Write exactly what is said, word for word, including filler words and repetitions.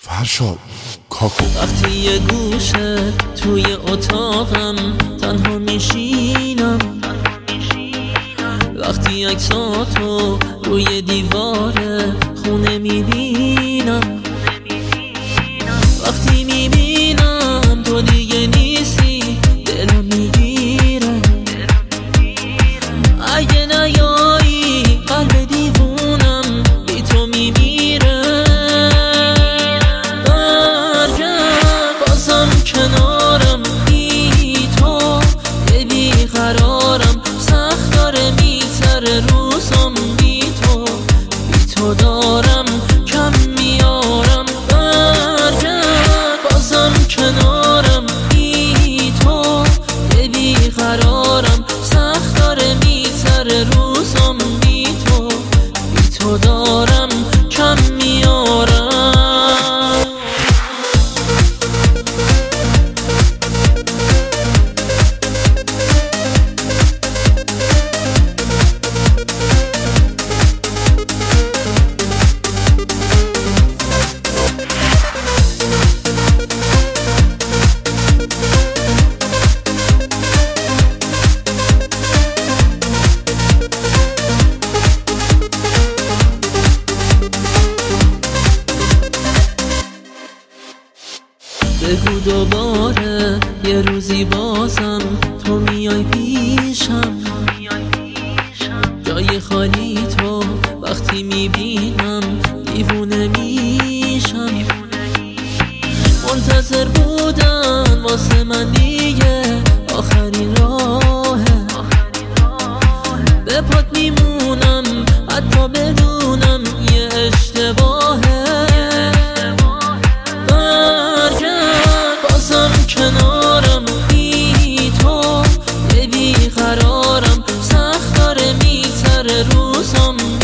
فرشاد کاکو. وقتی یه گوشه توی اتاقم تنها میشینم، وقتی عکساتو روی دیوار خونه میبینم، وقتی میبینم تو دیگه نیستی دلم میگیره، اگه نیایی قلب دیوونم بی تو میمیره. برگرد بازم کنارم، بی تو یه بیقرارم، سخت داره میگذره روزم بی تو، بی تو دارم کم میارم. برگرد بازم کنارم، بی تو یه بیقرارم، سخت داره میگذره روزم بی تو، بی تو دارم کم میارم. بگو دوباره یه روزی بازم تو میای پیشم، جای خالی تو وقتی میبینم دیوونه میشم. منتظر بودن واسه من دیگه آخرین راهه، به پات میمونم حتی بدونم یه اشتباهه. کنارم، بی تو یه بیقرارم، سخت داره میگذره روزم